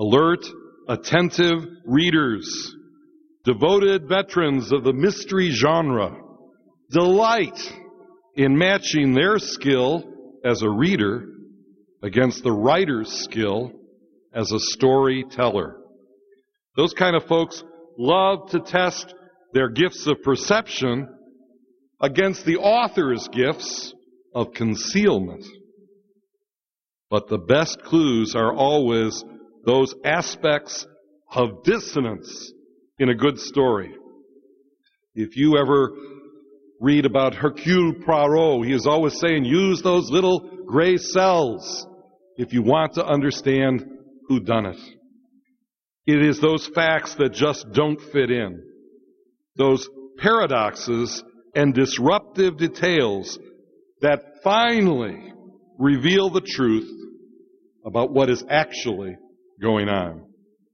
Alert, attentive readers, devoted veterans of the mystery genre, delight in matching their skill as a reader against the writer's skill as a storyteller. Those kind of folks love to test their gifts of perception against the author's gifts of concealment. But the best clues are always those aspects of dissonance in a good story. If you ever read about Hercule Poirot, he is always saying, use those little gray cells if you want to understand who done it. It is those facts that just don't fit in, those paradoxes and disruptive details that finally reveal the truth about what is actually going on.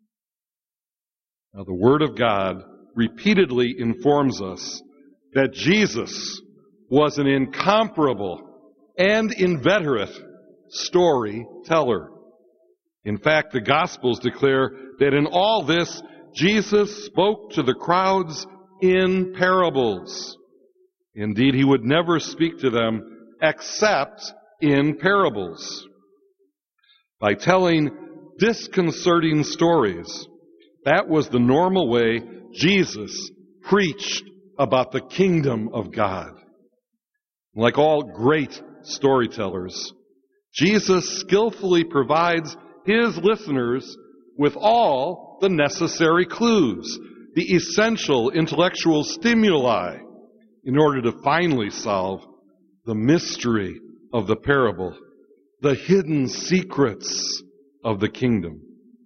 Now, the Word of God repeatedly informs us that Jesus was an incomparable and inveterate storyteller. In fact, the Gospels declare that in all this, Jesus spoke to the crowds in parables. Indeed, he would never speak to them except in parables. By telling disconcerting stories, that was the normal way Jesus preached about the kingdom of God. Like all great storytellers, Jesus skillfully provides his listeners with all the necessary clues, the essential intellectual stimuli, in order to finally solve the mystery of the parable, the hidden secrets of the kingdom.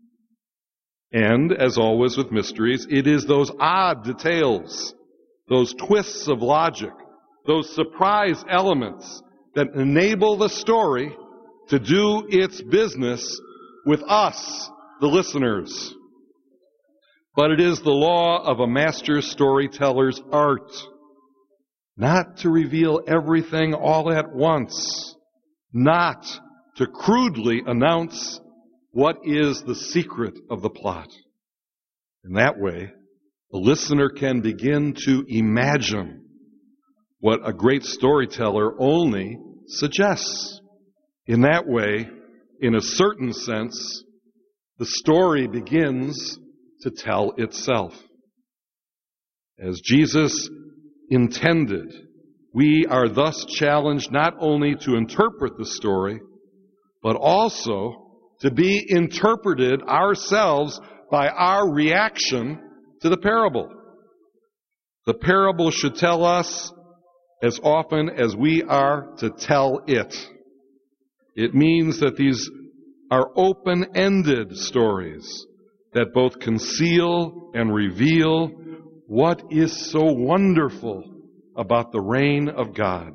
And, as always with mysteries, it is those odd details, those twists of logic, those surprise elements that enable the story to do its business with us, the listeners. But it is the law of a master storyteller's art not to reveal everything all at once, not to crudely announce what is the secret of the plot. In that way, the listener can begin to imagine what a great storyteller only suggests. In that way, in a certain sense, the story begins to tell itself. As Jesus intended, we are thus challenged not only to interpret the story, but also to be interpreted ourselves by our reaction to the parable. The parable should tell us as often as we are to tell it. It means that these are open-ended stories that both conceal and reveal what is so wonderful about the reign of God.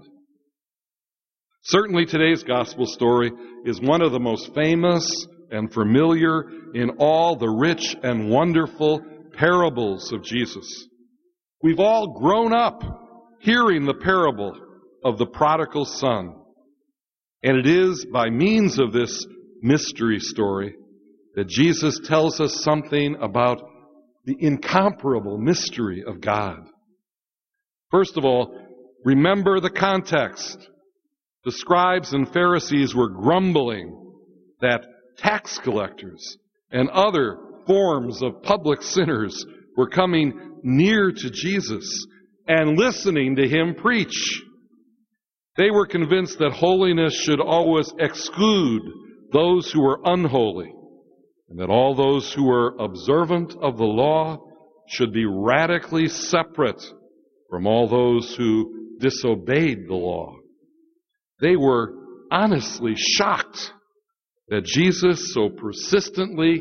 Certainly today's gospel story is one of the most famous and familiar in all the rich and wonderful parables of Jesus. We've all grown up hearing the parable of the prodigal son. And it is by means of this mystery story that Jesus tells us something about the incomparable mystery of God. First of all, remember the context. The scribes and Pharisees were grumbling that tax collectors and other forms of public sinners were coming near to Jesus and listening to him preach. They were convinced that holiness should always exclude those who were unholy, and that all those who were observant of the law should be radically separate from all those who disobeyed the law. They were honestly shocked that Jesus so persistently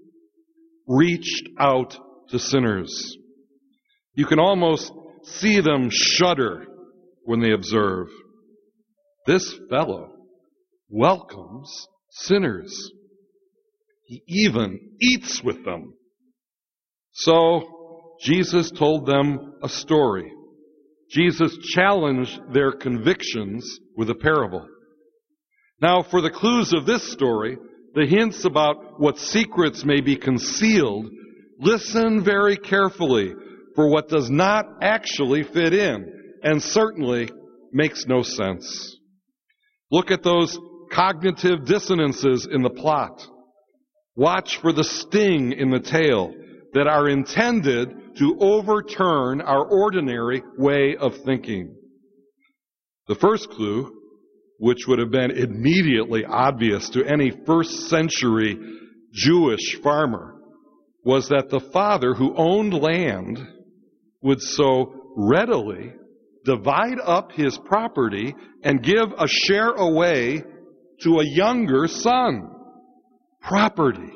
reached out to sinners. You can almost see them shudder when they observe, this fellow welcomes sinners. He even eats with them. So Jesus told them a story. Jesus challenged their convictions with a parable. Now, for the clues of this story, the hints about what secrets may be concealed, listen very carefully for what does not actually fit in and certainly makes no sense. Look at those cognitive dissonances in the plot. Watch for the sting in the tale that are intended to overturn our ordinary way of thinking. The first clue, which would have been immediately obvious to any first century Jewish farmer, was that the father who owned land would so readily divide up his property and give a share away to a younger son. Property.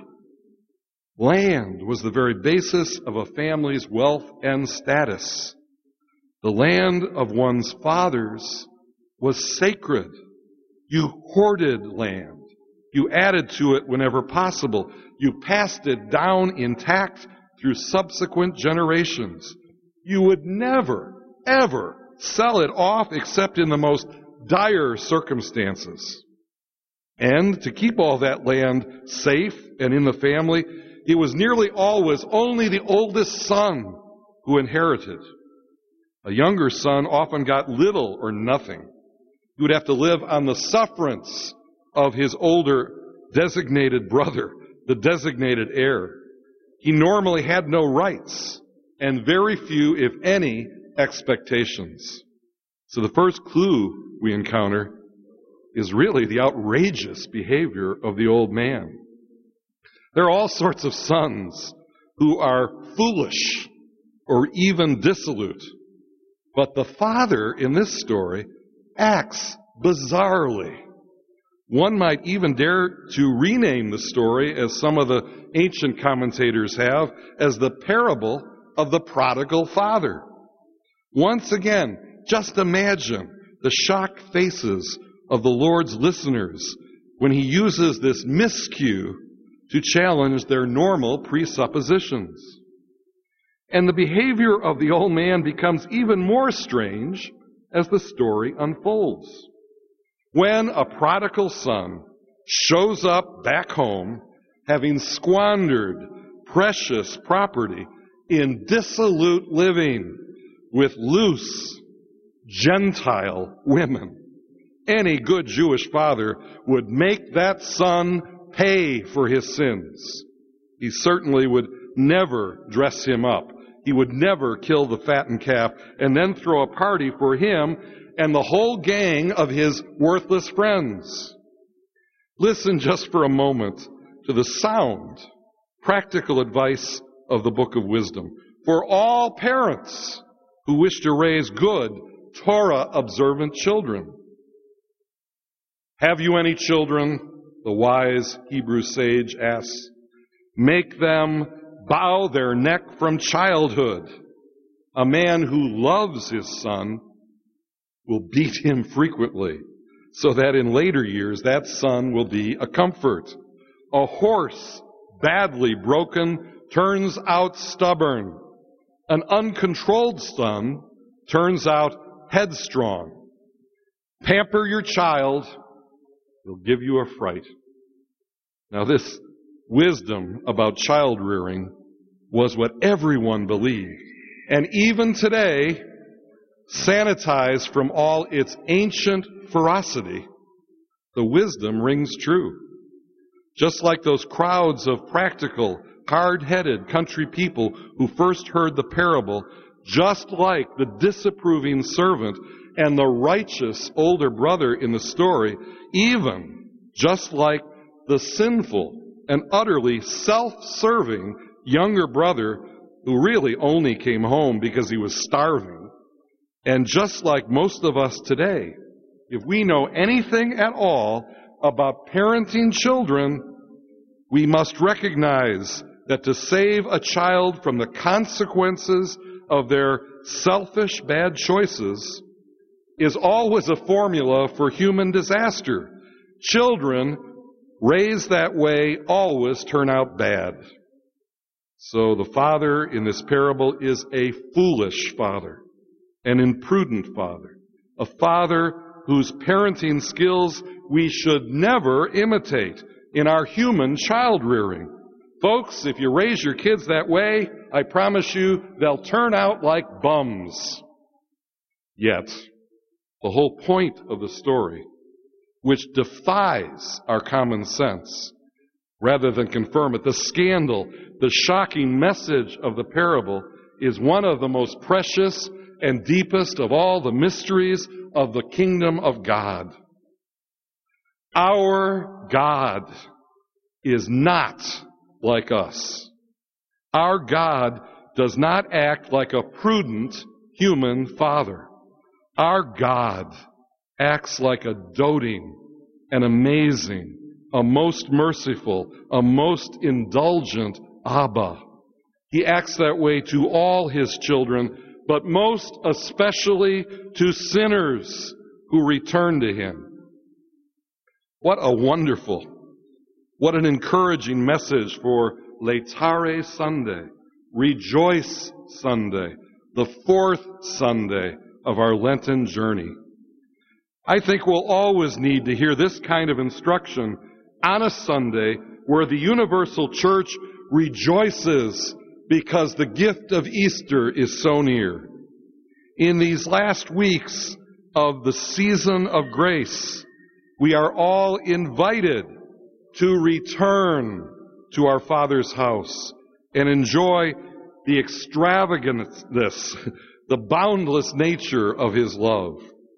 Land was the very basis of a family's wealth and status. The land of one's fathers was sacred. You hoarded land. You added to it whenever possible. You passed it down intact through subsequent generations. You would never, ever sell it off except in the most dire circumstances. And to keep all that land safe and in the family, it was nearly always only the oldest son who inherited. A younger son often got little or nothing. He would have to live on the sufferance of his older designated brother, the designated heir. He normally had no rights and very few, if any, expectations. So the first clue we encounter is really the outrageous behavior of the old man. There are all sorts of sons who are foolish or even dissolute. But the father in this story acts bizarrely. One might even dare to rename the story, as some of the ancient commentators have, as the parable of the prodigal father. Once again, just imagine the shocked faces of the Lord's listeners when he uses this miscue to challenge their normal presuppositions. And the behavior of the old man becomes even more strange as the story unfolds. When a prodigal son shows up back home, having squandered precious property in dissolute living with loose Gentile women, any good Jewish father would make that son pay for his sins. He certainly would never dress him up. He would never kill the fattened calf and then throw a party for him and the whole gang of his worthless friends. Listen just for a moment to the sound, practical advice of the Book of Wisdom for all parents who wish to raise good, Torah-observant children. Have you any children? The wise Hebrew sage asks. Make them bow their neck from childhood. A man who loves his son will beat him frequently, so that in later years that son will be a comfort. A horse badly broken turns out stubborn. An uncontrolled son turns out headstrong. Pamper your child, he'll give you a fright. Now this wisdom about child rearing was what everyone believed. And even today, sanitized from all its ancient ferocity, the wisdom rings true. Just like those crowds of practical, hard-headed country people who first heard the parable, just like the disapproving servant and the righteous older brother in the story, even just like the sinful and utterly self-serving younger brother who really only came home because he was starving. And just like most of us today, if we know anything at all about parenting children, we must recognize that to save a child from the consequences of their selfish bad choices is always a formula for human disaster. Children raised that way always turn out bad. So the father in this parable is a foolish father, an imprudent father, a father whose parenting skills we should never imitate. in our human child rearing. Folks, if you raise your kids that way, I promise you they'll turn out like bums. Yet, the whole point of the story, which defies our common sense, rather than confirm it, the scandal, the shocking message of the parable is one of the most precious and deepest of all the mysteries of the kingdom of God. Our God is not like us. Our God does not act like a prudent human father. Our God acts like a doting, an amazing, a most merciful, a most indulgent Abba. He acts that way to all his children, but most especially to sinners who return to him. What a wonderful, what an encouraging message for Laetare Sunday, Rejoice Sunday, the fourth Sunday of our Lenten journey. I think we'll always need to hear this kind of instruction on a Sunday where the universal church rejoices because the gift of Easter is so near. In these last weeks of the season of grace, we are all invited to return to our Father's house and enjoy the extravagantness, the boundless nature of his love.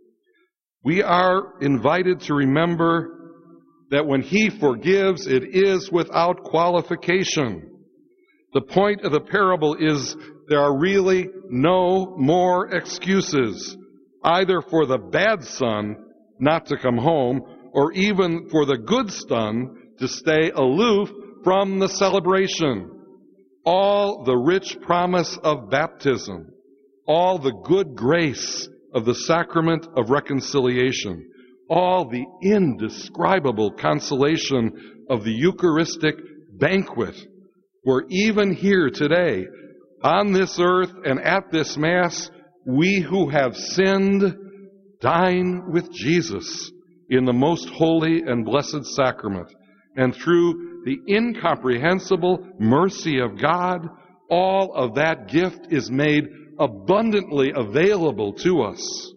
We are invited to remember that when he forgives, it is without qualification. The point of the parable is there are really no more excuses, either for the bad son not to come home, or even for the good son to stay aloof from the celebration. All the rich promise of baptism, all the good grace of the sacrament of reconciliation, all the indescribable consolation of the Eucharistic banquet, were even here today, on this earth and at this Mass, we who have sinned dine with Jesus in the most holy and blessed sacrament. And through the incomprehensible mercy of God, all of that gift is made abundantly available to us.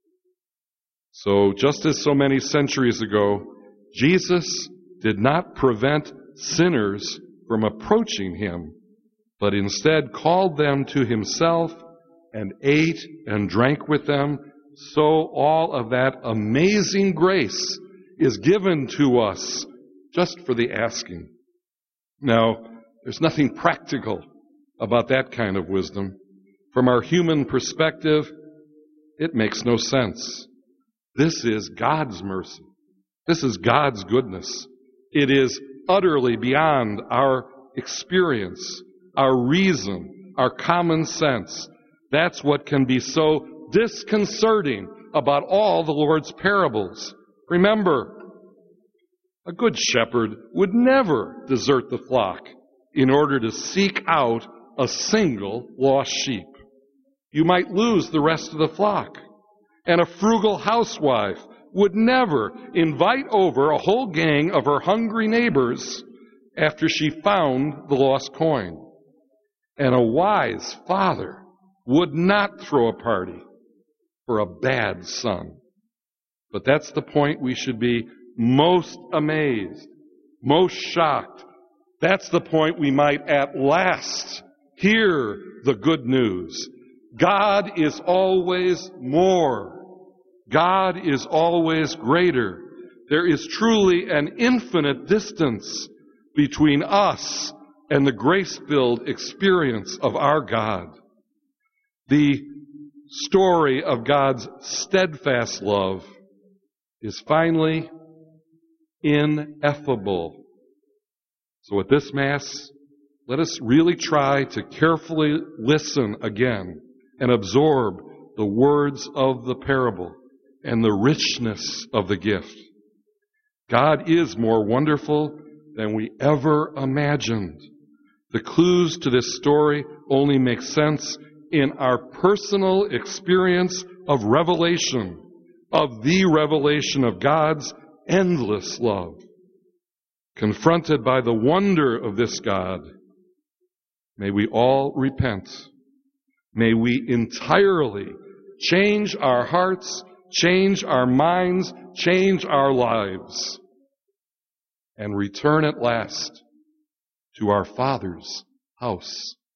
So, just as so many centuries ago, Jesus did not prevent sinners from approaching him, but instead called them to himself and ate and drank with them. So all of that amazing grace is given to us just for the asking. Now, there's nothing practical about that kind of wisdom. From our human perspective, it makes no sense. This is God's mercy. This is God's goodness. It is utterly beyond our experience, our reason, our common sense. That's what can be so disconcerting about all the Lord's parables. Remember, a good shepherd would never desert the flock in order to seek out a single lost sheep. You might lose the rest of the flock. And a frugal housewife would never invite over a whole gang of her hungry neighbors after she found the lost coin. And a wise father would not throw a party for a bad son. But that's the point we should be most amazed, most shocked. That's the point we might at last hear the good news. God is always more. God is always greater. There is truly an infinite distance between us and the grace-filled experience of our God. The story of God's steadfast love is finally ineffable. So at this Mass, let us really try to carefully listen again and absorb the words of the parable and the richness of the gift. God is more wonderful than we ever imagined. The clues to this story only make sense in our personal experience of revelation, of the revelation of God's endless love. confronted by the wonder of this God, may we all repent. May we entirely change our hearts, change our minds, change our lives, and return at last to our Father's house.